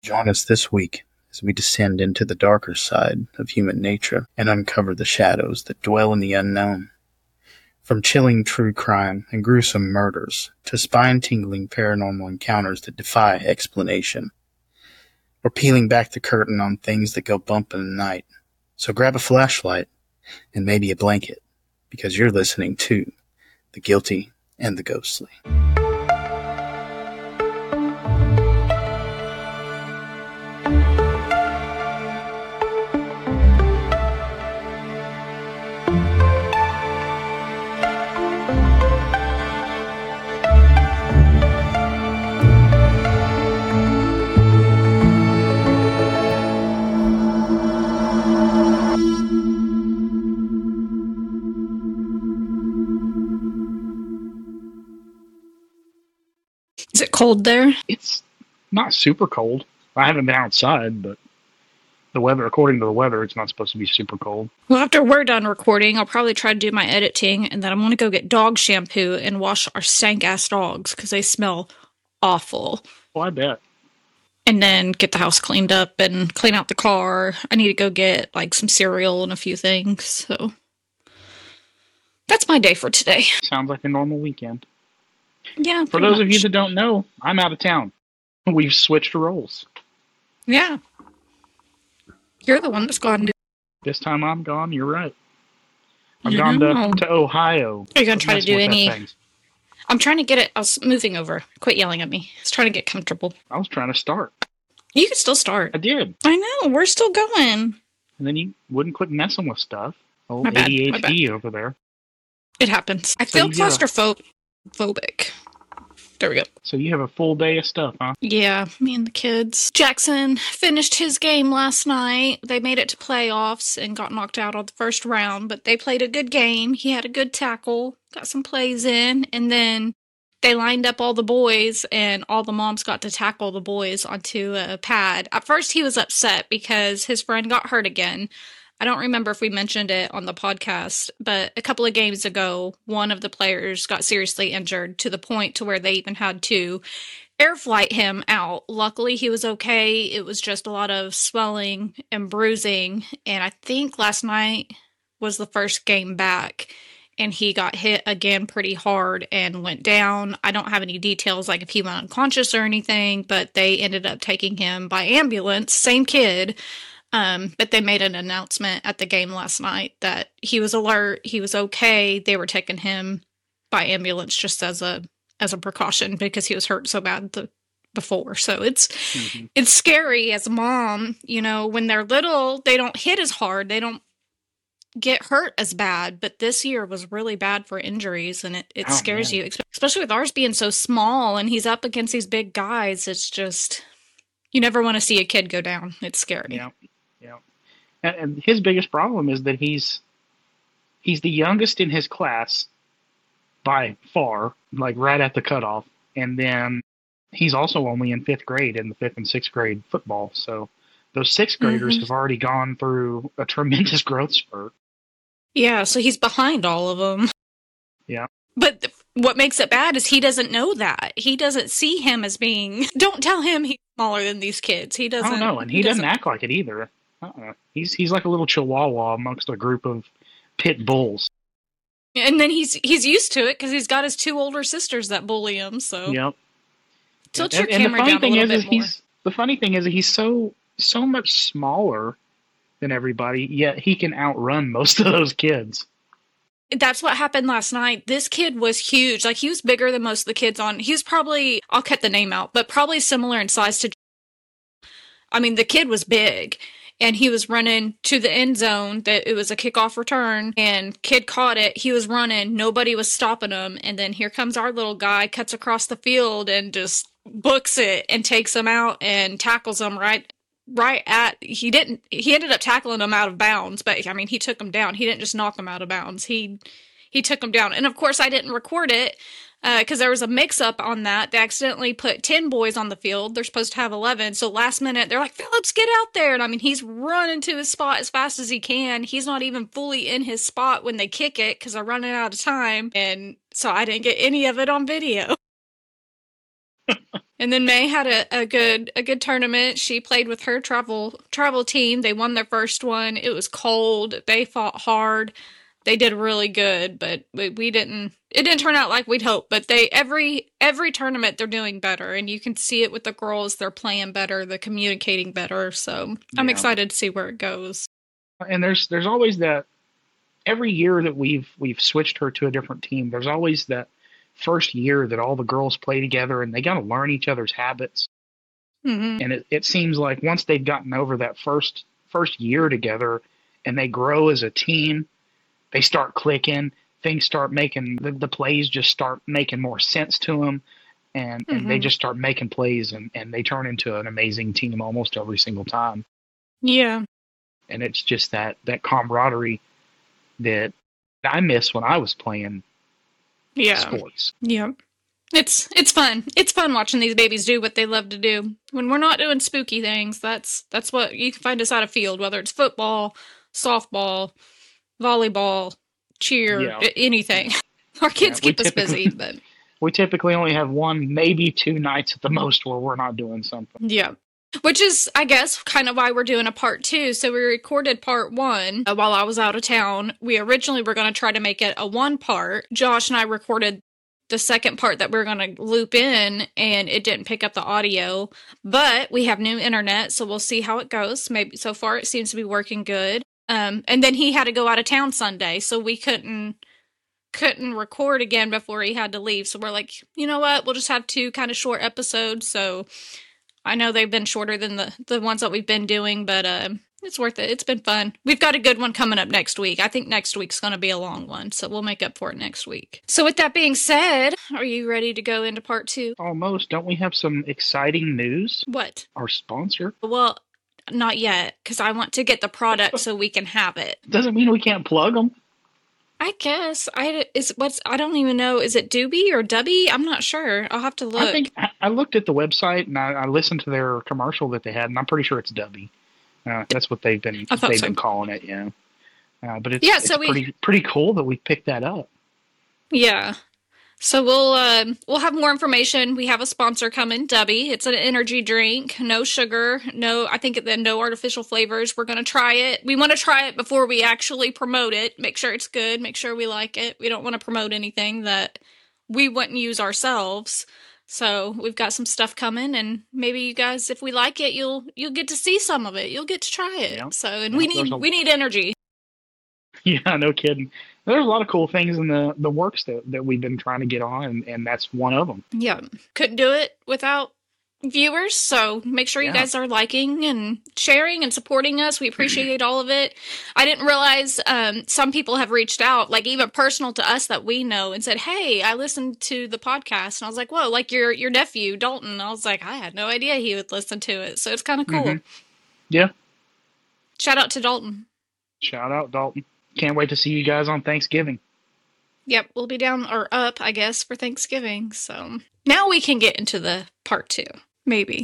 Join us this week as we descend into the darker side of human nature and uncover the shadows that dwell in the unknown. From chilling true crime and gruesome murders to spine-tingling paranormal encounters that defy explanation, we're peeling back the curtain on things that go bump in the night. So grab a flashlight and maybe a blanket, because you're listening to The Guilty and the Ghostly. Is it cold there? It's not super cold. I haven't been outside, but the weather, according to the weather, it's not supposed to be super cold. Well, after we're done recording, I'll probably try to do my editing, and then I'm going to go get dog shampoo and wash our stank-ass dogs because they smell awful. Well, I bet. And then get the house cleaned up and clean out the car. I need to go get like some cereal and a few things. So that's my day for today. Sounds like a normal weekend. Yeah. For those of you that don't know, I'm out of town. We've switched roles. Yeah. You're the one that's gone. This time I'm gone, you're right. I've gone to Ohio. Are you going to try to do any... I'm trying to get it... I was moving over. Quit yelling at me. I was trying to get comfortable. I was trying to start. You can still start. I did. I know. We're still going. And then you wouldn't quit messing with stuff. Old My bad. ADHD over there. It happens. I feel claustrophobic. There we go. So you have a full day of stuff, huh? Yeah, me and the kids. Jackson finished his game last night. They made it to playoffs and got knocked out on the first round, but they played a good game. He had a good tackle, got some plays in, and then they lined up all the boys, and all the moms got to tackle the boys onto a pad. At first, he was upset because his friend got hurt again. I don't remember if we mentioned it on the podcast, but a couple of games ago, one of the players got seriously injured to the point to where they even had to air flight him out. Luckily, he was okay. It was just a lot of swelling and bruising. And I think last night was the first game back, and he got hit again pretty hard and went down. I don't have any details, like if he went unconscious or anything, but they ended up taking him by ambulance. Same kid. But they made an announcement at the game last night that he was alert, he was okay. They were taking him by ambulance just as a precaution because he was hurt so bad before. So it's scary as a mom, you know, when they're little, they don't hit as hard, they don't get hurt as bad. But this year was really bad for injuries, and it scares you, especially with ours being so small and he's up against these big guys. It's just, you never want to see a kid go down. It's scary. Yeah. And his biggest problem is that he's the youngest in his class by far, like right at the cutoff. And then he's also only in 5th grade in the 5th and 6th grade football. So those 6th graders have already gone through a tremendous growth spurt. Yeah, so he's behind all of them. Yeah. But what makes it bad is he doesn't know that. He doesn't see him as being... Don't tell him he's smaller than these kids. He doesn't... I don't know, and he doesn't act like it either. He's like a little chihuahua amongst a group of pit bulls. And then he's used to it because he's got his 2 older sisters that bully him. So yep. Tilt your camera down a little bit more. The funny thing is that he's so much smaller than everybody, yet he can outrun most of those kids. That's what happened last night. This kid was huge. Like, he was bigger than most of the kids on. He was probably, I'll cut the name out, but probably similar in size to... I mean, the kid was big. And he was running to the end zone. That it was a kickoff return, and kid caught it. He was running. Nobody was stopping him. And then here comes our little guy, cuts across the field and just books it and takes him out and tackles him right at... He ended up tackling him out of bounds, but I mean, he took him down. He didn't just knock him out of bounds. He took him down. And of course, I didn't record it because there was a mix-up on that. They accidentally put 10 boys on the field. They're supposed to have 11. So last minute, they're like, Phillips, get out there. And I mean, he's running to his spot as fast as he can. He's not even fully in his spot when they kick it because they're running out of time. And so I didn't get any of it on video. And then May had a good tournament. She played with her travel team. They won their first one. It was cold. They fought hard. They did really good, but we didn't. It didn't turn out like we'd hoped. But every tournament they're doing better, and you can see it with the girls. They're playing better. They're communicating better. So I'm excited to see where it goes. And there's always that. Every year that we've switched her to a different team, there's always that first year that all the girls play together and they got to learn each other's habits. Mm-hmm. And it seems like once they've gotten over that first year together and they grow as a team, they start clicking. Things start making the plays just start making more sense to them, and they just start making plays and they turn into an amazing team almost every single time. Yeah, and it's just that camaraderie that I miss when I was playing sports. Yeah. It's fun. It's fun watching these babies do what they love to do. When we're not doing spooky things, that's what you can find us out of field, whether it's football, softball, volleyball, cheer, anything. Our kids keep us busy, but we typically only have 1, maybe 2 nights at the most where we're not doing something. Yeah. Which is, I guess, kind of why we're doing a part 2. So we recorded part 1 while I was out of town. We originally were going to try to make it a 1-part. Josh and I recorded the second part that we were going to loop in, and it didn't pick up the audio. But we have new internet, so we'll see how it goes. Maybe so far it seems to be working good. And then he had to go out of town Sunday, so we couldn't record again before he had to leave. So we're like, you know what? We'll just have 2 kind of short episodes. So I know they've been shorter than the ones that we've been doing, but it's worth it. It's been fun. We've got a good one coming up next week. I think next week's going to be a long one, so we'll make up for it next week. So with that being said, are you ready to go into part 2? Almost. Don't we have some exciting news? What? Our sponsor? Well, not yet, because I want to get the product so we can have it. Doesn't mean we can't plug them. I guess I don't even know. Is it Doobie or Dubby? I'm not sure. I'll have to look. I think I looked at the website and I listened to their commercial that they had, and I'm pretty sure it's Dubby. That's what they've been calling it, but it's pretty cool that we picked that up. Yeah. So we'll have more information. We have a sponsor coming, Dubby. It's an energy drink, no sugar, no artificial flavors. We're going to try it. We want to try it before we actually promote it. Make sure it's good. Make sure we like it. We don't want to promote anything that we wouldn't use ourselves. So we've got some stuff coming, and maybe you guys, if we like it, you'll get to see some of it. You'll get to try it. Yeah. So, and we need energy. Yeah, no kidding. There's a lot of cool things in the works that we've been trying to get on, and that's one of them. Yeah. Couldn't do it without viewers, so make sure you guys are liking and sharing and supporting us. We appreciate all of it. I didn't realize some people have reached out, like even personal to us that we know, and said, hey, I listened to the podcast. And I was like, whoa, like your nephew, Dalton. I was like, I had no idea he would listen to it. So it's kind of cool. Mm-hmm. Yeah. Shout out to Dalton. Shout out, Dalton. Can't wait to see you guys on Thanksgiving. Yep, we'll be down or up, I guess, for Thanksgiving. So now we can get into the part 2. Maybe.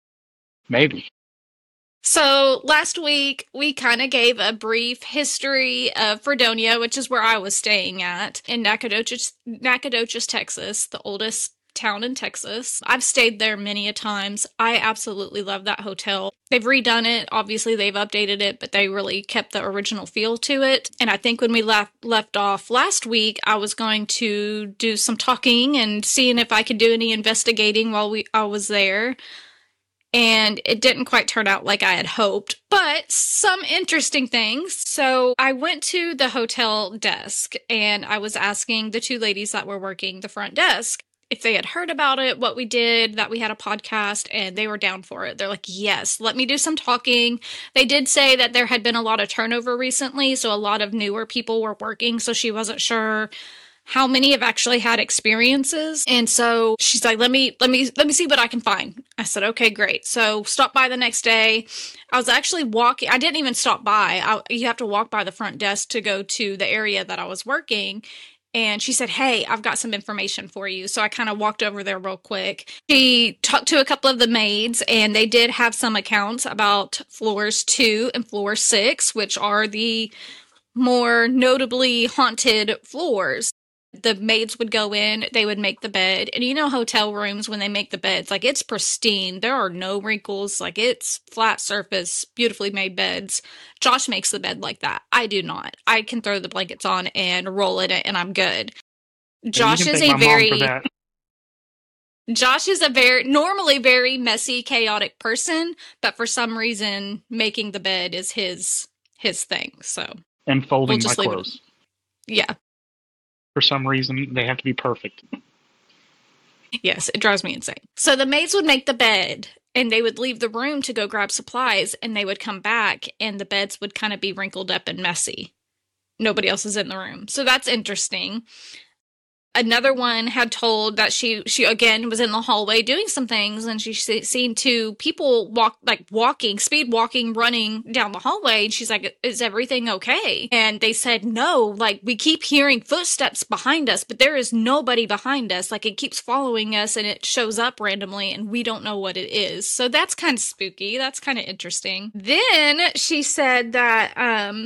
So last week, we kind of gave a brief history of Fredonia, which is where I was staying at, in Nacogdoches, Texas, the oldest town in Texas. I've stayed there many a times. I absolutely love that hotel. They've redone it. Obviously, they've updated it, but they really kept the original feel to it. And I think when we left off last week, I was going to do some talking and seeing if I could do any investigating while I was there. And it didn't quite turn out like I had hoped, but some interesting things. So I went to the hotel desk and I was asking the 2 ladies that were working the front desk if they had heard about it, what we did, that we had a podcast, and they were down for it. They're like, yes, let me do some talking. They did say that there had been a lot of turnover recently, so a lot of newer people were working, so she wasn't sure how many have actually had experiences. And so she's like, let me see what I can find. I said, okay, great. So stop by the next day. I was actually walking. I didn't even stop by. You have to walk by the front desk to go to the area that I was working. And she said, hey, I've got some information for you. So I kind of walked over there real quick. She talked to a couple of the maids, and they did have some accounts about floors 2 and floor 6, which are the more notably haunted floors. The maids would go in, they would make the bed. And you know, hotel rooms, when they make the beds, like, it's pristine. There are no wrinkles. Like, it's flat surface, beautifully made beds. Josh makes the bed like that. I do not. I can throw the blankets on and roll in it, and I'm good. Josh is a normally very messy, chaotic person, but for some reason, making the bed is his thing. So, and folding my clothes. Yeah. For some reason, they have to be perfect. Yes, it drives me insane. So the maids would make the bed, and they would leave the room to go grab supplies, and they would come back, and the beds would kind of be wrinkled up and messy. Nobody else is in the room. So that's interesting. Another one had told that she again was in the hallway doing some things, and she seen two people speed walking, running down the hallway. And she's like, "Is everything okay?" And they said, "No, like, we keep hearing footsteps behind us, but there is nobody behind us. Like, it keeps following us, and it shows up randomly, and we don't know what it is." So that's kind of spooky. That's kind of interesting. Then she said that,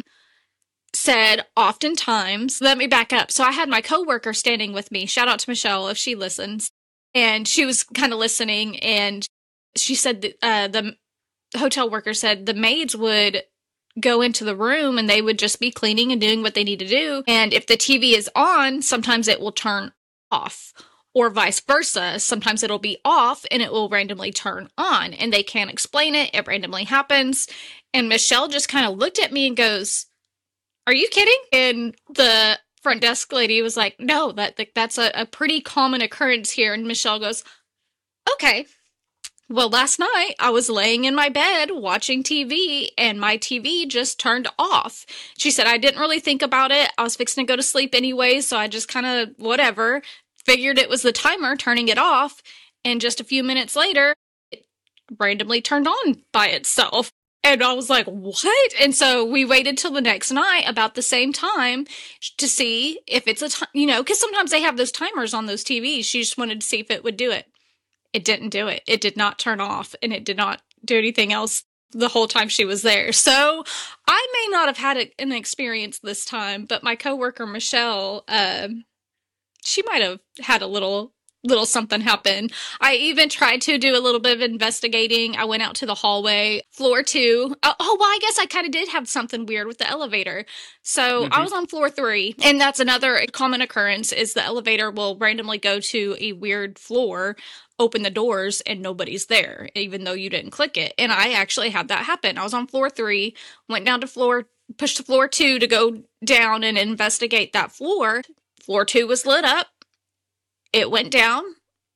oftentimes, let me back up. So I had my coworker standing with me. Shout out to Michelle if she listens. And she was kind of listening, and she said that, the hotel worker said the maids would go into the room and they would just be cleaning and doing what they need to do. And if the TV is on, sometimes it will turn off, or vice versa. Sometimes it'll be off and it will randomly turn on, and they can't explain it. It randomly happens. And Michelle just kind of looked at me and goes, "Are you kidding?" And the front desk lady was like, "No, that's a pretty common occurrence here." And Michelle goes, "Okay. Well, last night I was laying in my bed watching TV, and my TV just turned off." She said, "I didn't really think about it. I was fixing to go to sleep anyway, so I just kind of whatever, figured it was the timer turning it off. And just a few minutes later, it randomly turned on by itself." And I was like, "What?" And so we waited till the next night about the same time to see if it's because sometimes they have those timers on those TVs. She just wanted to see if it would do it. It didn't do it. It did not turn off, and it did not do anything else the whole time she was there. So I may not have had an experience this time, but my coworker, Michelle, she might have had a little something happen. I even tried to do a little bit of investigating. I went out to the hallway, floor 2. Well, I guess I kind of did have something weird with the elevator. So I was on floor 3, and that's another common occurrence, is the elevator will randomly go to a weird floor, open the doors, and nobody's there, even though you didn't click it. And I actually had that happen. I was on floor 3, went down to pushed to floor 2 to go down and investigate that floor. Floor 2 was lit up. It went down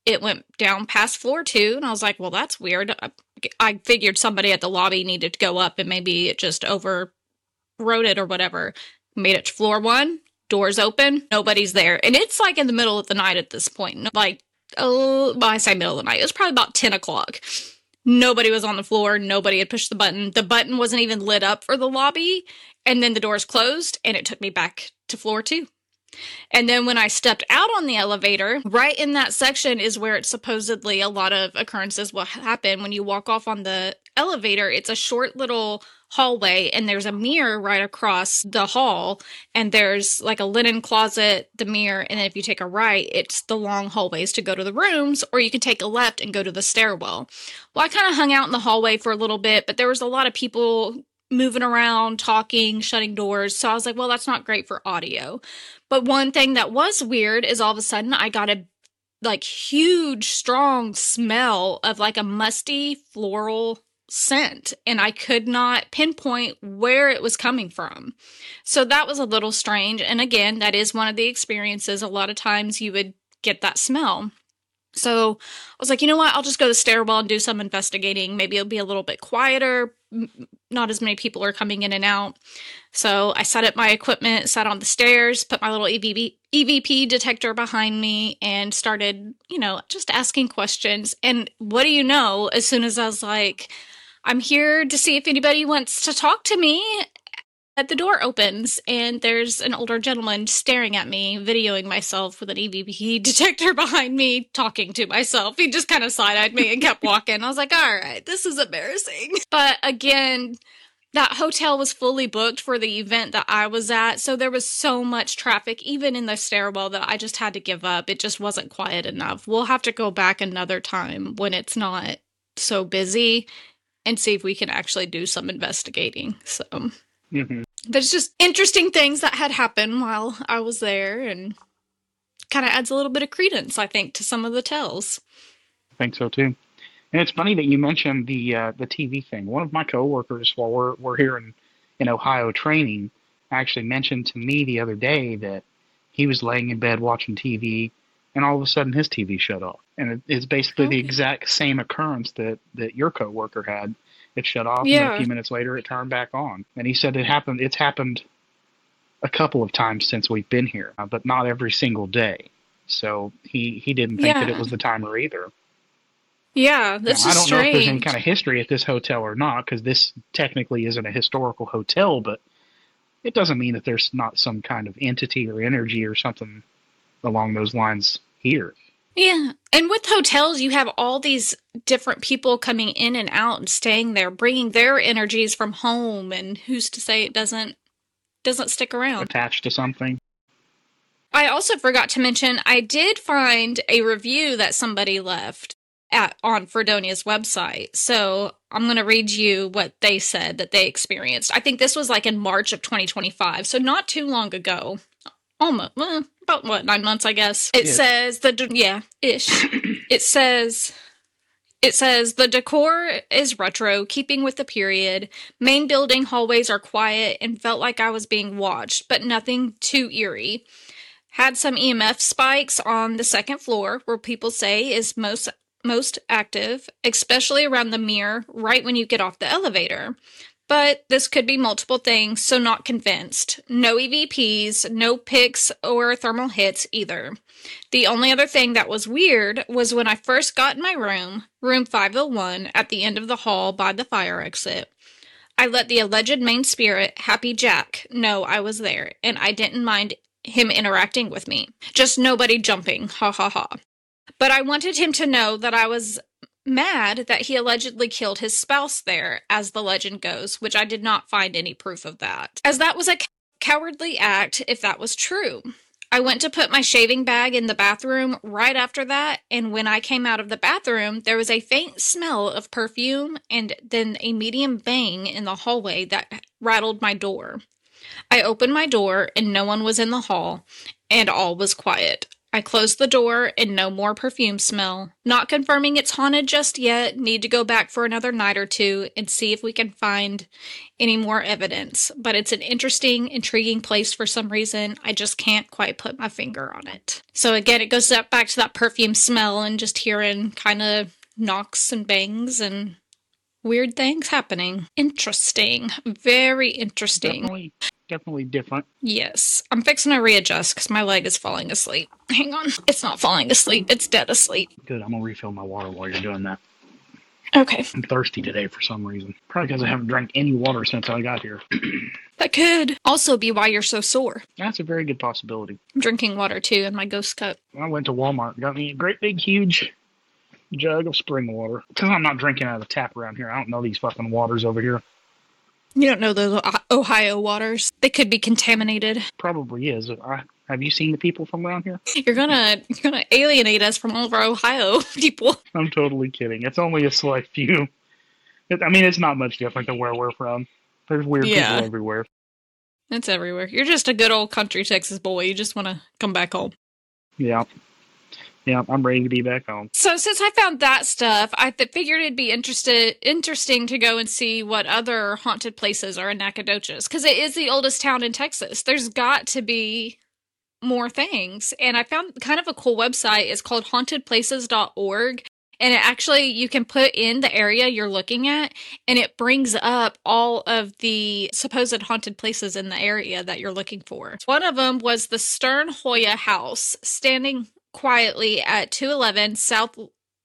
past floor 2, and I was like, "Well, that's weird." I figured somebody at the lobby needed to go up, and maybe it just overrode it or whatever. Made it to floor 1, doors open, nobody's there. And it's like in the middle of the night at this point. Like, I say middle of the night. It was probably about 10 o'clock. Nobody was on the floor. Nobody had pushed the button. The button wasn't even lit up for the lobby. And then the doors closed, and it took me back to floor 2. And then when I stepped out on the elevator, right in that section is where it's supposedly a lot of occurrences will happen. When you walk off on the elevator, it's a short little hallway, and there's a mirror right across the hall, and there's like a linen closet, the mirror, and then if you take a right, it's the long hallways to go to the rooms, or you can take a left and go to the stairwell. Well, I kind of hung out in the hallway for a little bit, but there was a lot of people moving around, talking, shutting doors. So I was like, well, that's not great for audio. But one thing that was weird is all of a sudden I got a huge, strong smell of like a musty floral scent, and I could not pinpoint where it was coming from. So that was a little strange. And again, that is one of the experiences. A lot of times you would get that smell. So I was like, you know what? I'll just go to the stairwell and do some investigating. Maybe it'll be a little bit quieter. Not as many people are coming in and out. So I set up my equipment, sat on the stairs, put my little EVP detector behind me, and started, just asking questions. And what do you know? As soon as I was like, I'm here to see if anybody wants to talk to me, the door opens, and there's an older gentleman staring at me, videoing myself with an EVP detector behind me, talking to myself. He just kind of side-eyed me and kept walking. I was like, all right, this is embarrassing. But again, that hotel was fully booked for the event that I was at, so there was so much traffic, even in the stairwell, that I just had to give up. It just wasn't quiet enough. We'll have to go back another time when it's not so busy and see if we can actually do some investigating. So there's just interesting things that had happened while I was there, and kind of adds a little bit of credence, I think, to some of the tales. I think so too. And it's funny that you mentioned the TV thing. One of my coworkers, while we're here in Ohio training, actually mentioned to me the other day that he was laying in bed watching TV, and all of a sudden his TV shut off. And it's basically the exact same occurrence that your coworker had. It shut off, and a few minutes later it turned back on. And he said it's happened a couple of times since we've been here, but not every single day. So he didn't think that it was the timer either. Yeah, that's just strange. I don't know if there's any kind of history at this hotel or not, because this technically isn't a historical hotel, but it doesn't mean that there's not some kind of entity or energy or something along those lines here. Yeah, and with hotels, you have all these different people coming in and out and staying there, bringing their energies from home, and who's to say it doesn't stick around? Attached to something. I also forgot to mention, I did find a review that somebody left on Fredonia's website. So I'm going to read you what they said that they experienced. I think this was like in March of 2025, so not too long ago. Almost, about 9 months, I guess. It says ish. It says the decor is retro, keeping with the period. Main building hallways are quiet and felt like I was being watched, but nothing too eerie. Had some EMF spikes on the second floor, where people say is most active, especially around the mirror right when you get off the elevator. But this could be multiple things, so not convinced. No EVPs, no pics or thermal hits either. The only other thing that was weird was when I first got in my room 501, at the end of the hall by the fire exit. I let the alleged main spirit, Happy Jack, know I was there, and I didn't mind him interacting with me. Just nobody jumping, ha ha ha. But I wanted him to know that I was mad that he allegedly killed his spouse there, as the legend goes, which I did not find any proof of that, as that was a cowardly act if that was true. I went to put my shaving bag in the bathroom right after that, and when I came out of the bathroom, there was a faint smell of perfume and then a medium bang in the hallway that rattled my door. I opened my door and no one was in the hall, and all was quiet. I closed the door and no more perfume smell. Not confirming it's haunted just yet. Need to go back for another night or two and see if we can find any more evidence. But it's an interesting, intriguing place for some reason. I just can't quite put my finger on it. So again, it goes back to that perfume smell and just hearing kind of knocks and bangs and weird things happening. Interesting. Very interesting. Definitely different. Yes. I'm fixing to readjust because my leg is falling asleep. Hang on. It's not falling asleep. It's dead asleep. Good. I'm going to refill my water while you're doing that. Okay. I'm thirsty today for some reason. Probably because I haven't drank any water since I got here. That could also be why you're so sore. That's a very good possibility. I'm drinking water too in my ghost cup. I went to Walmart, got me a great big huge jug of spring water. Because I'm not drinking out of the tap around here. I don't know these fucking waters over here. You don't know those Ohio waters. They could be contaminated. Probably is. Have you seen the people from around here? You're gonna alienate us from all of our Ohio people. I'm totally kidding. It's only a select few. It's not much different than where we're from. There's weird people everywhere. It's everywhere. You're just a good old country Texas boy. You just want to come back home. Yeah. Yeah, I'm ready to be back home. So since I found that stuff, I figured it'd be interesting to go and see what other haunted places are in Nacogdoches, because it is the oldest town in Texas. There's got to be more things. And I found kind of a cool website. It's called hauntedplaces.org. And it actually, you can put in the area you're looking at, and it brings up all of the supposed haunted places in the area that you're looking for. One of them was the Stern Hoya House, standing quietly at 211 South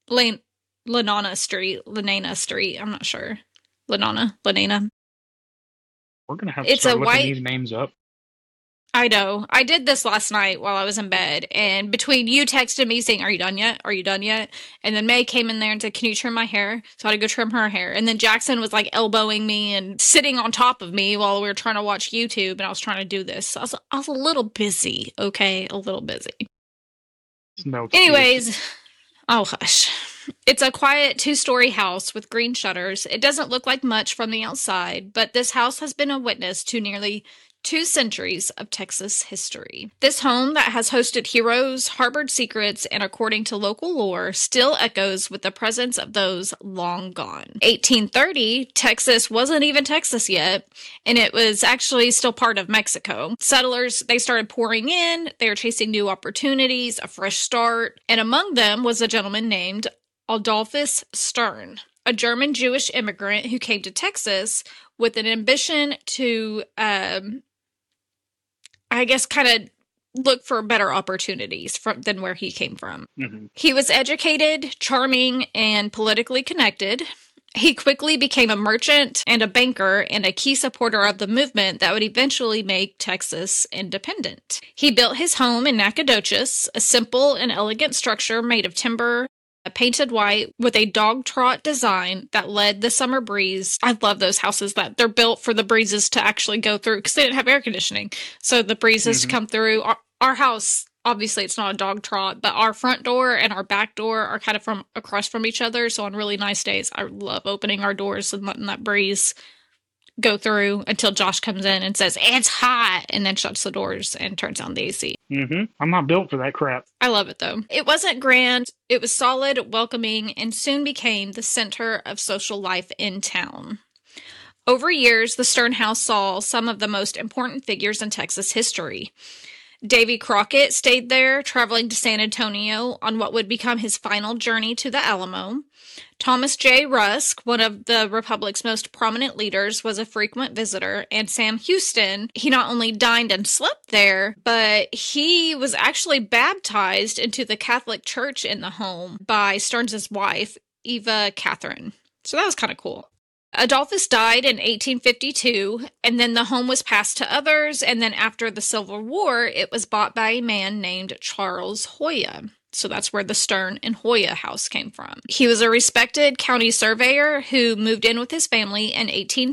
Lenana Street. I'm not sure. Lenana. We're going to have to start looking these names up. I know. I did this last night while I was in bed, and between you texting me saying, "Are you done yet? Are you done yet?" And then May came in there and said, "Can you trim my hair?" So I had to go trim her hair. And then Jackson was like elbowing me and sitting on top of me while we were trying to watch YouTube, and I was trying to do this. So I was a little busy, okay? A little busy. No excuse. Anyways, oh hush. It's a quiet 2-story house with green shutters. It doesn't look like much from the outside, but this house has been a witness to nearly 2 centuries of Texas history. This home that has hosted heroes, harbored secrets, and according to local lore, still echoes with the presence of those long gone. 1830, Texas wasn't even Texas yet, and it was actually still part of Mexico. Settlers, they started pouring in, they were chasing new opportunities, a fresh start, and among them was a gentleman named Adolphus Stern, a German Jewish immigrant who came to Texas with an ambition to I guess kind of look for better opportunities than where he came from. Mm-hmm. He was educated, charming, and politically connected. He quickly became a merchant and a banker and a key supporter of the movement that would eventually make Texas independent. He built his home in Nacogdoches, a simple and elegant structure made of timber, painted white with a dog trot design that led the summer breeze. I love those houses that they're built for the breezes to actually go through because they didn't have air conditioning. So the breezes come through. Our house, obviously it's not a dog trot, but our front door and our back door are kind of from across from each other. So on really nice days, I love opening our doors and letting that breeze go through until Josh comes in and says, "It's hot," and then shuts the doors and turns on the AC. I'm not built for that crap. I love it, though. It wasn't grand. It was solid, welcoming, and soon became the center of social life in town. Over years, the Stern House saw some of the most important figures in Texas history. Davy Crockett stayed there, traveling to San Antonio on what would become his final journey to the Alamo. Thomas J. Rusk, one of the Republic's most prominent leaders, was a frequent visitor, and Sam Houston, he not only dined and slept there, but he was actually baptized into the Catholic Church in the home by Stearns' wife, Eva Catherine. So that was kind of cool. Adolphus died in 1852, and then the home was passed to others, and then after the Civil War, it was bought by a man named Charles Hoya. So that's where the Stern and Hoya house came from. He was a respected county surveyor who moved in with his family in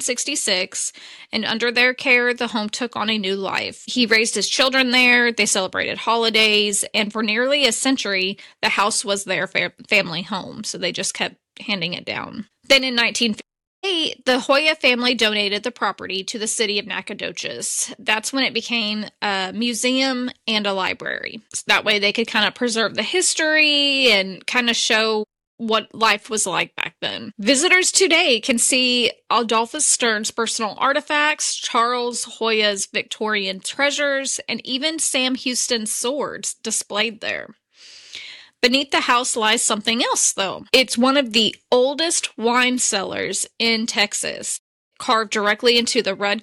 1866, and under their care, the home took on a new life. He raised his children there, they celebrated holidays, and for nearly a century, the house was their family home, so they just kept handing it down. Then in 1958, the Hoya family donated the property to the city of Nacogdoches. That's when it became a museum and a library. So that way they could kind of preserve the history and kind of show what life was like back then. Visitors today can see Adolphus Stern's personal artifacts, Charles Hoya's Victorian treasures, and even Sam Houston's swords displayed there. Beneath the house lies something else, though. It's one of the oldest wine cellars in Texas, carved directly into the red...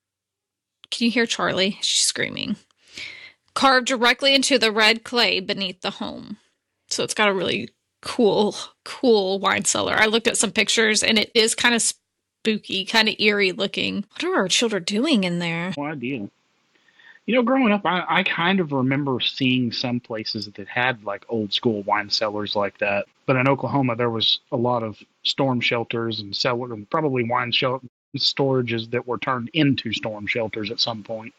Can you hear Charlie? She's screaming. Carved directly into the red clay beneath the home. So it's got a really cool wine cellar. I looked at some pictures, and it is kind of spooky, kind of eerie looking. What are our children doing in there? No idea. You know, growing up, I kind of remember seeing some places that had like old school wine cellars like that. But in Oklahoma, there was a lot of storm shelters and probably wine storages that were turned into storm shelters at some point.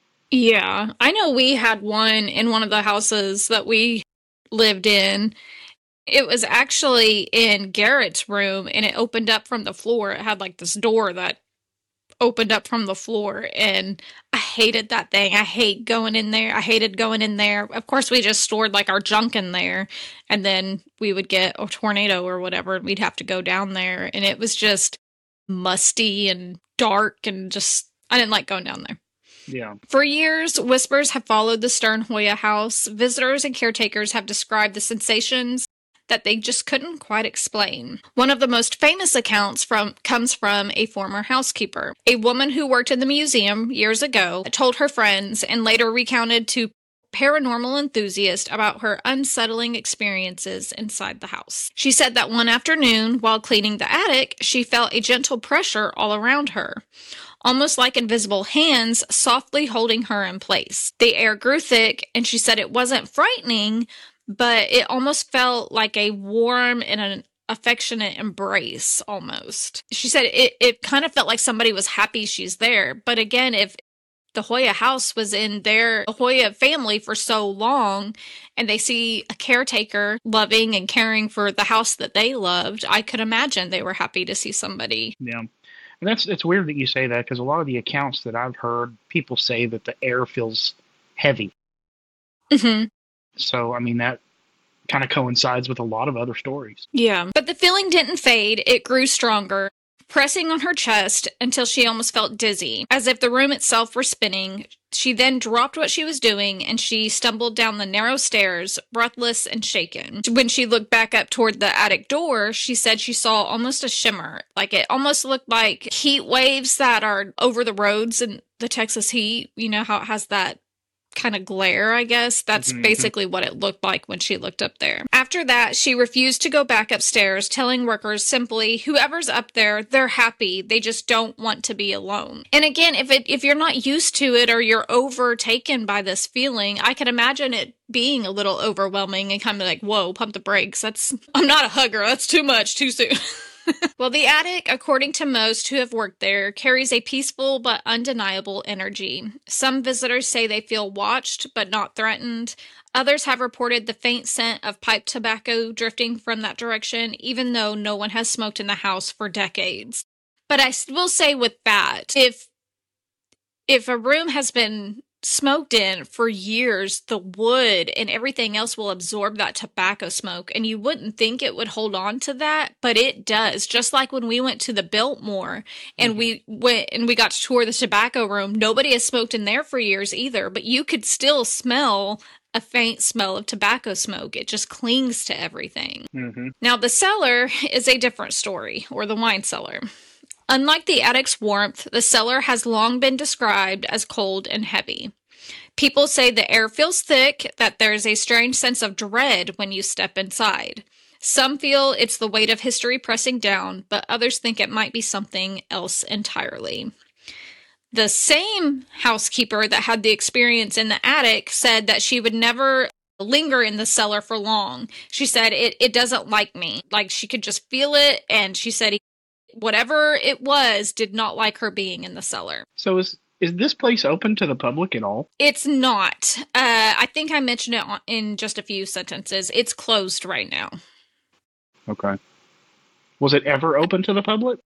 Yeah, I know we had one in one of the houses that we lived in. It was actually in Garrett's room, and it opened up from the floor. It had like this door that opened up from the floor, and I hated that thing. I hated going in there. Of course, we just stored like our junk in there, and then we would get a tornado or whatever, and we'd have to go down there, and it was just musty and dark, and just, I didn't like going down there. Yeah. For years, whispers have followed the Stern Hoya house. Visitors and caretakers have described the sensations that they just couldn't quite explain. One of the most famous accounts comes from a former housekeeper. A woman who worked in the museum years ago told her friends and later recounted to paranormal enthusiasts about her unsettling experiences inside the house. She said that one afternoon, while cleaning the attic, she felt a gentle pressure all around her. almost like invisible hands softly holding her in place. The air grew thick, and she said it wasn't frightening, but it almost felt like a warm and an affectionate embrace almost. She said it kind of felt like somebody was happy she's there. But again, if the Hoya house was in their Hoya family for so long and they see a caretaker loving and caring for the house that they loved, I could imagine they were happy to see somebody. Yeah. And it's weird that you say that, because a lot of the accounts that I've heard, people say that the air feels heavy. Mm-hmm. So, I mean, that kind of coincides with a lot of other stories. Yeah. But the feeling didn't fade. It grew stronger, pressing on her chest until she almost felt dizzy, as if the room itself were spinning. She then dropped what she was doing, and she stumbled down the narrow stairs, breathless and shaken. When she looked back up toward the attic door, she said she saw almost a shimmer. Like, it almost looked like heat waves that are over the roads in the Texas heat. You know how it has that kind of glare, I guess. That's basically what it looked like when she looked up there. After that, she refused to go back upstairs, telling workers simply, whoever's up there, they're happy. They just don't want to be alone. And again, if you're not used to it or you're overtaken by this feeling, I can imagine it being a little overwhelming and kind of like, whoa, pump the brakes. I'm not a hugger. That's too much, too soon. Well, the attic, according to most who have worked there, carries a peaceful but undeniable energy. Some visitors say they feel watched but not threatened. Others have reported the faint scent of pipe tobacco drifting from that direction, even though no one has smoked in the house for decades. But I will say with that, if a room has been smoked in for years, the wood and everything else will absorb that tobacco smoke, and you wouldn't think it would hold on to that, but it does. Just like when we went to the Biltmore and we went and we got to tour the tobacco room, nobody has smoked in there for years either, but you could still smell a faint smell of tobacco smoke. It just clings to everything. Now, the cellar is a different story, or the wine cellar. Unlike the attic's warmth, the cellar has long been described as cold and heavy. People say the air feels thick, that there's a strange sense of dread when you step inside. Some feel it's the weight of history pressing down, but others think it might be something else entirely. The same housekeeper that had the experience in the attic said that she would never linger in the cellar for long. She said it doesn't like me. Like, she could just feel it, and she said whatever it was did not like her being in the cellar. So is this place open to the public at all? It's not. I think I mentioned it in just a few sentences. It's closed right now. Okay. Was it ever open to the public?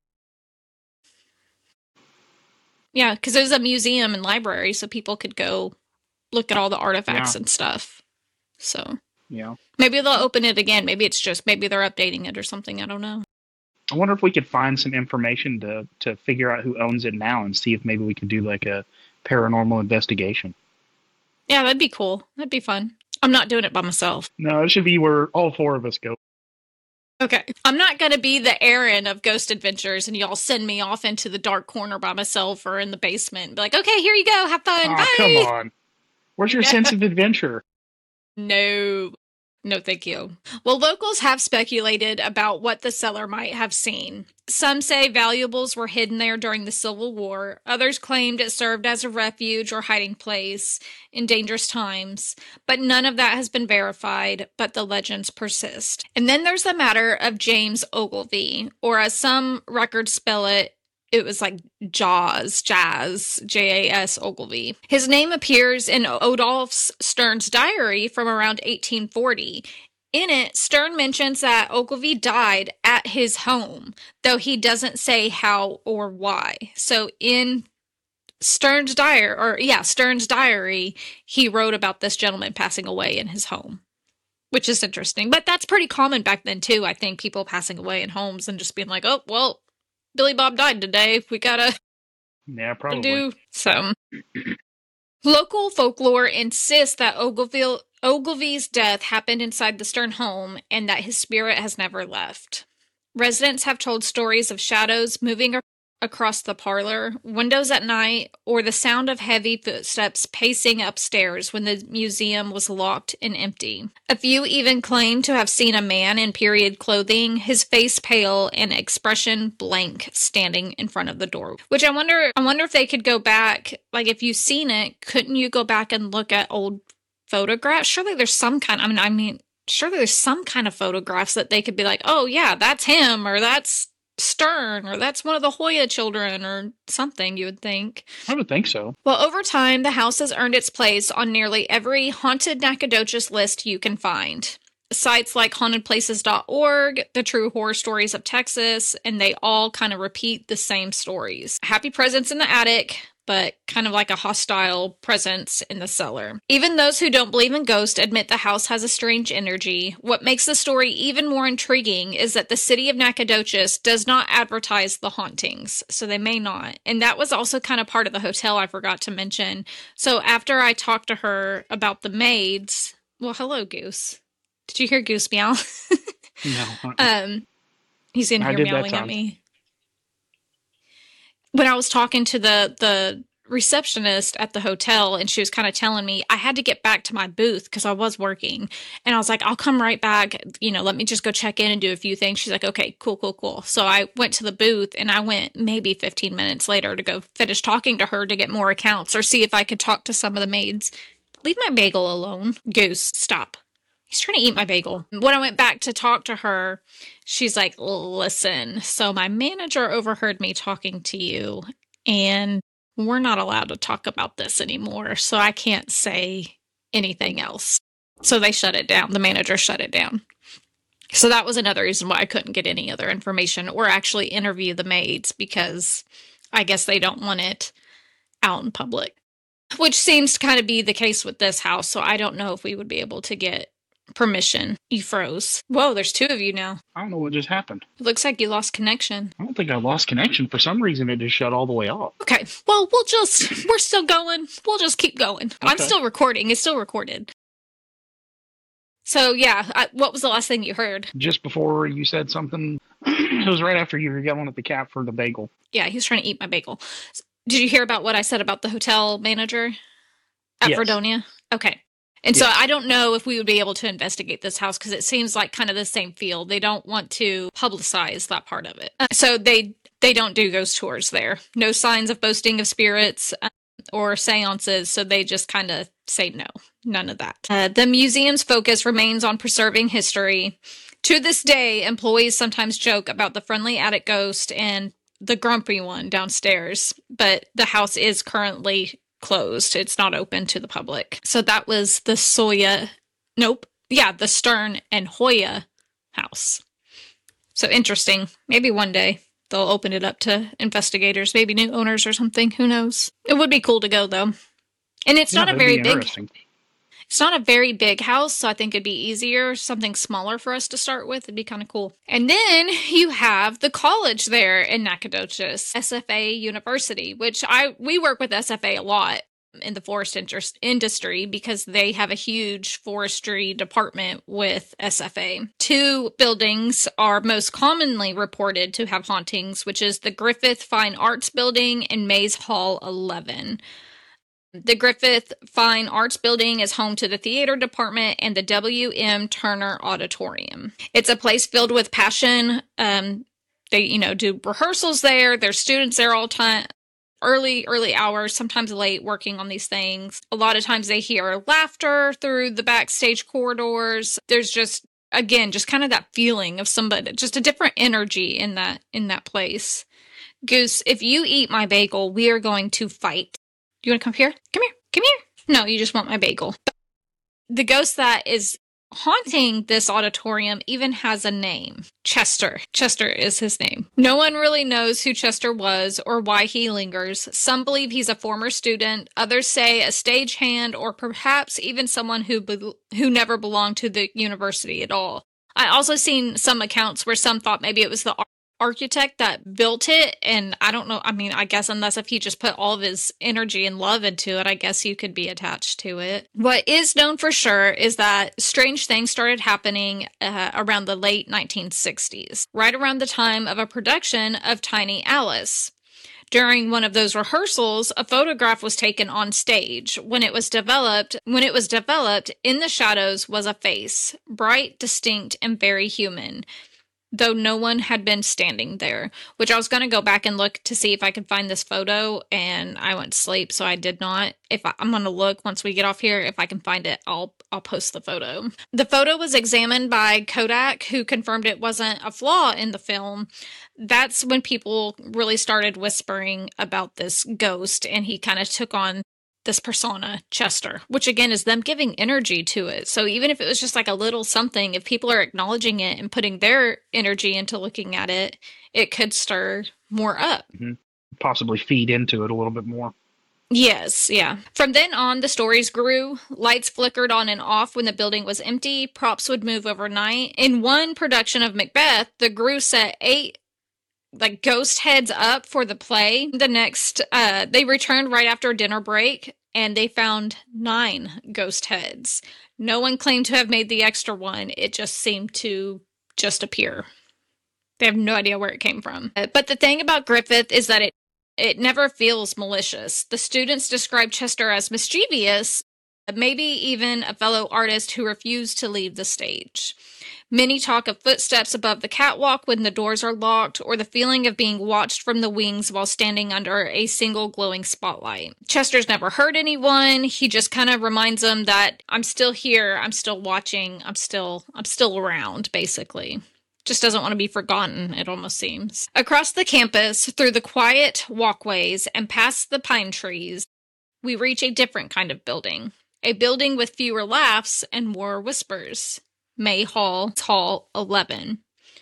Yeah, because it was a museum and library, so people could go look at all the artifacts and stuff. So yeah, maybe they'll open it again. Maybe they're updating it or something. I don't know. I wonder if we could find some information to figure out who owns it now and see if maybe we could do like a paranormal investigation. Yeah, that'd be cool. That'd be fun. I'm not doing it by myself. No, it should be where all four of us go. Okay. I'm not going to be the Aaron of Ghost Adventures and y'all send me off into the dark corner by myself or in the basement and be like, okay, here you go. Have fun. Bye. Come on. Where's your sense of adventure? No. No, thank you. Well, locals have speculated about what the cellar might have seen. Some say valuables were hidden there during the Civil War. Others claimed it served as a refuge or hiding place in dangerous times. But none of that has been verified, but the legends persist. And then there's the matter of James Ogilvy, or as some records spell it, it was like Jazz, Jas Ogilvy. His name appears in Odolph Stern's diary from around 1840. In it, Stern mentions that Ogilvy died at his home, though he doesn't say how or why. So in Stern's diary, he wrote about this gentleman passing away in his home, which is interesting. But that's pretty common back then, too. I think people passing away in homes and just being like, oh, well, Billy Bob died today. We gotta do some. Local folklore insists that Ogilvy's death happened inside the Stern home and that his spirit has never left. Residents have told stories of shadows moving across the parlor, windows at night, or the sound of heavy footsteps pacing upstairs when the museum was locked and empty. A few even claimed to have seen a man in period clothing, his face pale and expression blank, standing in front of the door. Which I wonder if they could go back, like if you've seen it, couldn't you go back and look at old photographs? Surely there's some kind, surely there's some kind of photographs that they could be like, oh yeah, that's him, or that's Stern, or that's one of the Hoya children, or something, you would think. I would think so. Well, over time, the house has earned its place on nearly every haunted Nacogdoches list you can find. Sites like hauntedplaces.org, the True Horror Stories of Texas, and they all kind of repeat the same stories. Happy presence in the attic, but kind of like a hostile presence in the cellar. Even those who don't believe in ghosts admit the house has a strange energy. What makes the story even more intriguing is that the city of Nacogdoches does not advertise the hauntings, so they may not. And that was also kind of part of the hotel I forgot to mention. So after I talked to her about the maids, well, hello, Goose. Did you hear Goose meow? No. He's in here meowing at me. When I was talking to the receptionist at the hotel, and she was kind of telling me I had to get back to my booth because I was working, and I was like, I'll come right back, let me just go check in and do a few things. She's like, okay, cool. So I went to the booth, and I went maybe 15 minutes later to go finish talking to her to get more accounts or see if I could talk to some of the maids. Leave my bagel alone. Goose, stop. He's trying to eat my bagel. When I went back to talk to her, she's like, listen, so my manager overheard me talking to you, and we're not allowed to talk about this anymore, so I can't say anything else. So they shut it down. The manager shut it down. So that was another reason why I couldn't get any other information or actually interview the maids, because I guess they don't want it out in public, which seems to kind of be the case with this house. So I don't know if we would be able to get permission. You froze. Whoa, there's two of you now. I don't know what just happened. It looks like you lost connection. I don't think I lost connection. For some reason, it just shut all the way off. Okay. Well, we're still going. We'll just keep going. Okay. I'm still recording. It's still recorded. So, yeah, what was the last thing you heard? Just before you said something. It was right after you were yelling at the cat for the bagel. Yeah, he was trying to eat my bagel. Did you hear about what I said about the hotel manager at Fredonia? Okay. And so I don't know if we would be able to investigate this house because it seems like kind of the same field. They don't want to publicize that part of it. So they don't do ghost tours there. No signs of boasting of spirits or seances. So they just kind of say no, none of that. The museum's focus remains on preserving history. To this day, employees sometimes joke about the friendly attic ghost and the grumpy one downstairs, but the house is currently closed. It's not open to the public. So that was the the Stern and Hoya house. So interesting. Maybe one day they'll open it up to investigators, maybe new owners or something. Who knows? It would be cool to go though. And it's not a very big. It's not a very big house, so I think it'd be easier, something smaller for us to start with. It'd be kind of cool. And then you have the college there in Nacogdoches, SFA University, which we work with SFA a lot in the forest industry because they have a huge forestry department with SFA. Two buildings are most commonly reported to have hauntings, which is the Griffith Fine Arts Building and Mays Hall 11. The Griffith Fine Arts Building is home to the theater department and the W.M. Turner Auditorium. It's a place filled with passion. They, do rehearsals there. There's students there all the time, early hours, sometimes late, working on these things. A lot of times they hear laughter through the backstage corridors. There's just kind of that feeling of somebody, just a different energy in that place. Goose, if you eat my bagel, we are going to fight. Do you want to come here? Come here. No, you just want my bagel. The ghost that is haunting this auditorium even has a name. Chester. Chester is his name. No one really knows who Chester was or why he lingers. Some believe he's a former student. Others say a stagehand or perhaps even someone who never belonged to the university at all. I also seen some accounts where some thought maybe it was the architect that built it, and I don't know. I mean, I guess unless if he just put all of his energy and love into it, I guess you could be attached to it. What is known for sure is that strange things started happening around the late 1960s, right around the time of a production of Tiny Alice. During one of those rehearsals, a photograph was taken on stage. When it was developed, in the shadows was a face, bright, distinct, and very human, though no one had been standing there, which I was going to go back and look to see if I could find this photo, and I went to sleep, so I did not. I'm going to look once we get off here. If I can find it, I'll post the photo. The photo was examined by Kodak, who confirmed it wasn't a flaw in the film. That's when people really started whispering about this ghost, and he kind of took on this persona, Chester, which again is them giving energy to it. So even if it was just like a little something, if people are acknowledging it and putting their energy into looking at it, it could stir more up. Mm-hmm. Possibly feed into it a little bit more. Yes, yeah. From then on, the stories grew. Lights flickered on and off when the building was empty. Props would move overnight. In one production of Macbeth, the crew set 8 ghost heads up for the play. The next, they returned right after a dinner break, and they found 9 ghost heads. No one claimed to have made the extra one. It just seemed to just appear. They have no idea where it came from. But the thing about Griffith is that it never feels malicious. The students describe Chester as mischievous, maybe even a fellow artist who refused to leave the stage. Many talk of footsteps above the catwalk when the doors are locked, or the feeling of being watched from the wings while standing under a single glowing spotlight. Chester's never hurt anyone. He just kind of reminds them that I'm still here, I'm still watching, I'm still around, basically. Just doesn't want to be forgotten, it almost seems. Across the campus, through the quiet walkways and past the pine trees, we reach a different kind of building. A building with fewer laughs and more whispers. May Hall, Hall 11.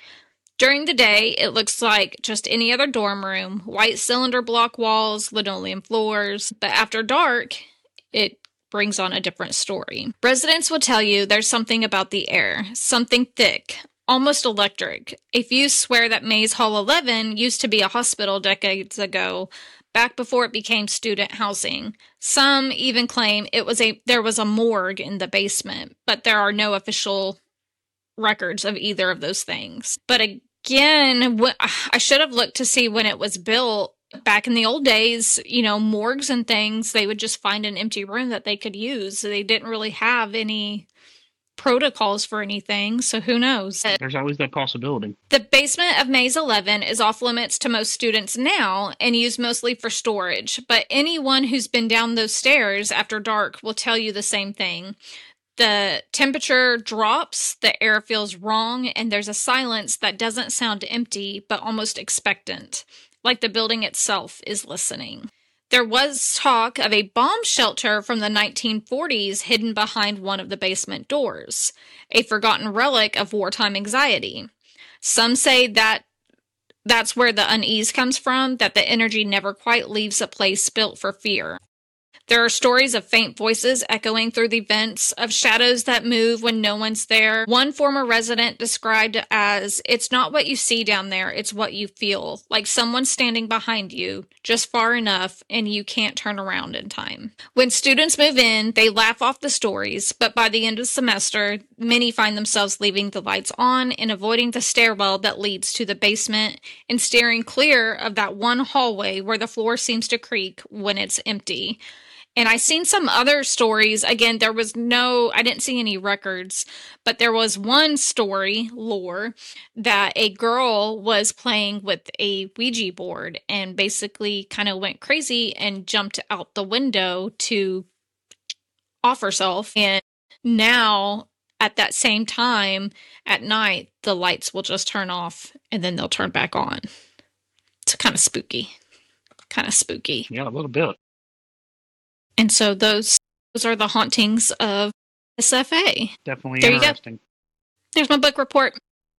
During the day, it looks like just any other dorm room, white cylinder block walls, linoleum floors, but after dark, it brings on a different story. Residents will tell you there's something about the air, something thick, almost electric. A few swear that Mays Hall 11 used to be a hospital decades ago, back before it became student housing. Some even claim there was a morgue in the basement, but there are no official records of either of those things. But again, I should have looked to see when it was built. Back in the old days, morgues and things, they would just find an empty room that they could use. They didn't really have any protocols for anything, so who knows? There's always that possibility. The basement of Mays 11 is off limits to most students now and used mostly for storage, but anyone who's been down those stairs after dark will tell you the same thing. The temperature drops, the air feels wrong, and there's a silence that doesn't sound empty, but almost expectant, like the building itself is listening. There was talk of a bomb shelter from the 1940s hidden behind one of the basement doors, a forgotten relic of wartime anxiety. Some say that that's where the unease comes from, that the energy never quite leaves a place built for fear. There are stories of faint voices echoing through the vents, of shadows that move when no one's there. One former resident described it as, "It's not what you see down there, it's what you feel. Like someone's standing behind you, just far enough, and you can't turn around in time." When students move in, they laugh off the stories, but by the end of the semester, many find themselves leaving the lights on and avoiding the stairwell that leads to the basement and steering clear of that one hallway where the floor seems to creak when it's empty. And I seen some other stories. Again, I didn't see any records, but there was one story, lore, that a girl was playing with a Ouija board and basically kind of went crazy and jumped out the window to off herself. And now, at that same time, at night, the lights will just turn off and then they'll turn back on. It's kind of spooky. Yeah, a little bit. And so those are the hauntings of SFA. Definitely there interesting. You go. There's my book report.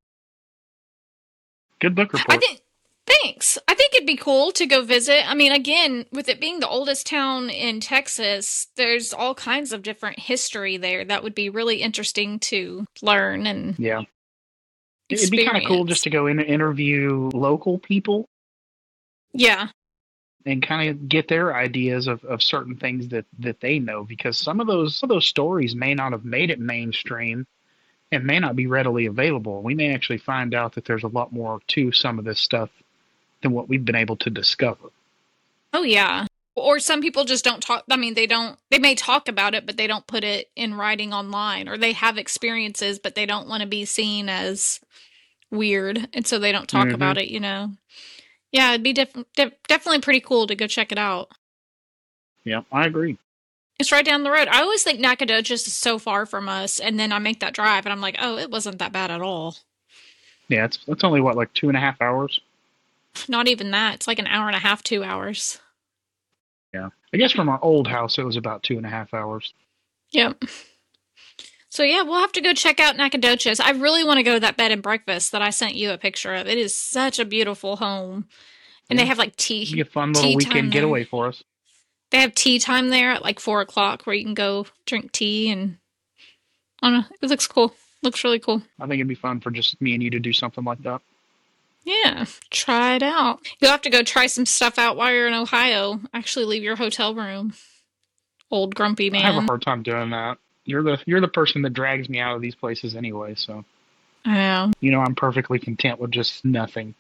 Good book report. Thanks. I think it'd be cool to go visit. I mean, again, with it being the oldest town in Texas, there's all kinds of different history there that would be really interesting to learn and yeah. It'd be kind of cool just to go in and interview local people. Yeah. And kind of get their ideas of certain things that they know, because some of those stories may not have made it mainstream and may not be readily available. We may actually find out that there's a lot more to some of this stuff than what we've been able to discover. Oh, yeah. Or some people just don't talk. I mean, they may talk about it, but they don't put it in writing online, or they have experiences, but they don't want to be seen as weird. And so they don't talk about it, Yeah, it'd be definitely pretty cool to go check it out. Yeah, I agree. It's right down the road. I always think Nacogdoches is so far from us, and then I make that drive, and I'm like, oh, it wasn't that bad at all. Yeah, it's only, like 2.5 hours? Not even that. It's like an hour and a half, 2 hours. Yeah. I guess from our old house, it was about 2.5 hours. Yep. So, yeah, we'll have to go check out Nacogdoches. I really want to go to that bed and breakfast that I sent you a picture of. It is such a beautiful home. And they have, like, tea. It'd be a fun little weekend getaway for us. They have tea time there at, like, 4 o'clock where you can go drink tea. And, I don't know, it looks cool. Looks really cool. I think it'd be fun for just me and you to do something like that. Yeah, try it out. You'll have to go try some stuff out while you're in Ohio. Actually leave your hotel room. Old grumpy man. I have a hard time doing that. You're the person that drags me out of these places anyway, so. I know. You know, I'm perfectly content with just nothing.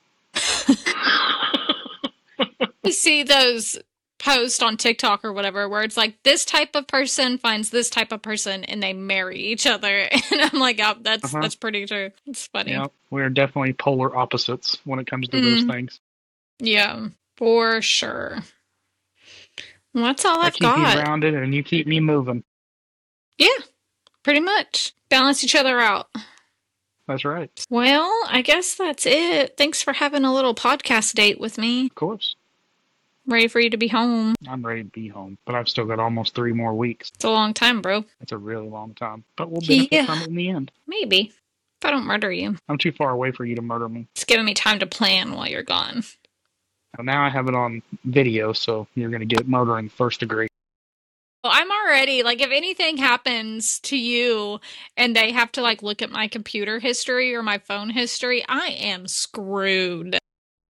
You see those posts on TikTok or whatever where it's like, this type of person finds this type of person and they marry each other. And I'm like, oh, that's pretty true. It's funny. Yeah, we're definitely polar opposites when it comes to those things. Yeah, for sure. Well, that's all I've got. I keep you grounded and you keep me moving. Yeah, pretty much. Balance each other out. That's right. Well, I guess that's it. Thanks for having a little podcast date with me. Of course. Ready for you to be home. I'm ready to be home, but I've still got almost 3 more weeks. It's a long time, bro. It's a really long time, but we'll benefit from it in the end. Maybe. If I don't murder you. I'm too far away for you to murder me. It's giving me time to plan while you're gone. Well, now I have it on video, so you're going to get murdering first degree. Well, I'm already, like, if anything happens to you and they have to, like, look at my computer history or my phone history, I am screwed.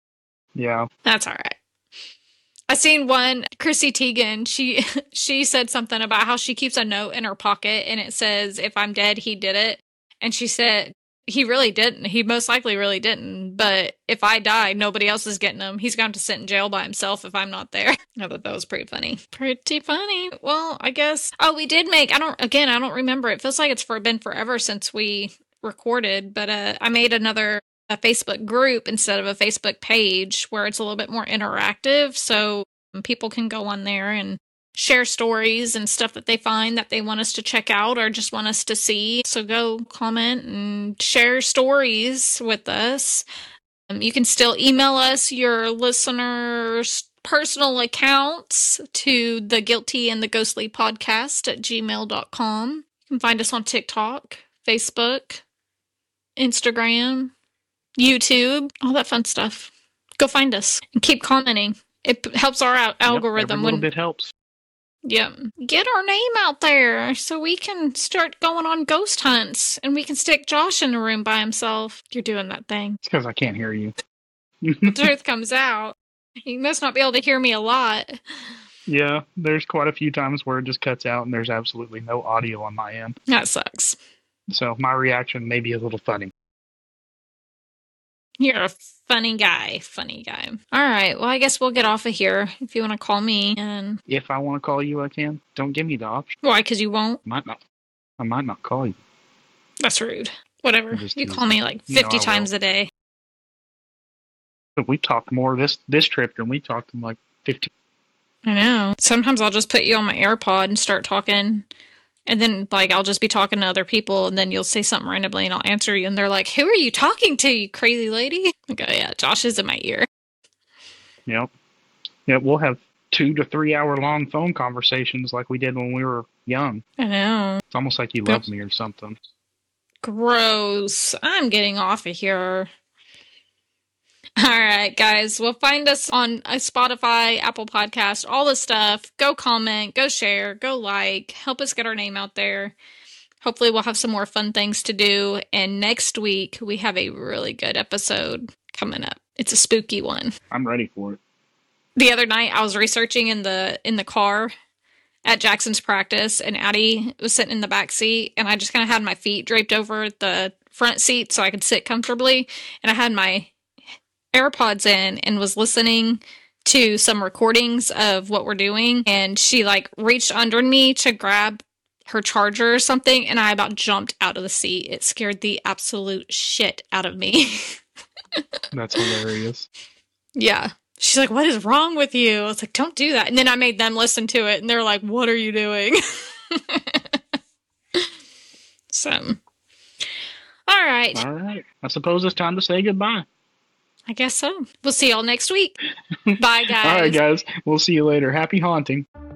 Yeah. That's all right. I seen one, Chrissy Teigen, she said something about how she keeps a note in her pocket and it says, if I'm dead, he did it. And she said, he really didn't. He most likely really didn't. But if I die, nobody else is getting him. He's going to sit in jail by himself if I'm not there. I thought that was pretty funny. Pretty funny. Well, I guess. Oh, we did make, I don't remember. It feels like it's been forever since we recorded. But I made a Facebook group instead of a Facebook page where it's a little bit more interactive. So people can go on there and share stories and stuff that they find that they want us to check out or just want us to see. So go comment and share stories with us. You can still email us your listeners' personal accounts to the Guilty and the Ghostly Podcast at gmail.com. You can find us on TikTok, Facebook, Instagram, YouTube, all that fun stuff. Go find us and keep commenting. It helps our algorithm. Every little bit helps. Yeah. Get our name out there so we can start going on ghost hunts and we can stick Josh in a room by himself. You're doing that thing. It's because I can't hear you. The truth comes out. You must not be able to hear me a lot. Yeah, there's quite a few times where it just cuts out and there's absolutely no audio on my end. That sucks. So my reaction may be a little funny. You're a funny guy. All right. Well, I guess we'll get off of here if you want to call me. And if I want to call you, I can. Don't give me the option. Why? Because you won't? I might not call you. That's rude. Whatever. You call me like 50 times a day. But we talked more this trip than we talked in like 15. I know. Sometimes I'll just put you on my AirPod and start talking. And then, like, I'll just be talking to other people, and then you'll say something randomly, and I'll answer you, and they're like, who are you talking to, you crazy lady? I go, yeah, Josh is in my ear. Yep. Yeah, we'll have 2 to 3 hour long phone conversations like we did when we were young. I know. It's almost like you love me or something. Gross. I'm getting off of here. All right, guys. Well, find us on Spotify, Apple Podcast, all the stuff. Go comment, go share, go like. Help us get our name out there. Hopefully we'll have some more fun things to do. And next week, we have a really good episode coming up. It's a spooky one. I'm ready for it. The other night, I was researching in the car at Jackson's practice, and Addie was sitting in the back seat, and I just kind of had my feet draped over the front seat so I could sit comfortably. And I had my AirPods in and was listening to some recordings of what we're doing, and she like reached under me to grab her charger or something, and I about jumped out of the seat. It scared the absolute shit out of me. That's hilarious. Yeah. She's like, what is wrong with you? I was like, don't do that. And then I made them listen to it, and they're like, what are you doing? So, all right. All right. I suppose it's time to say goodbye. I guess so. We'll see y'all next week. Bye, guys. All right, guys. We'll see you later. Happy haunting.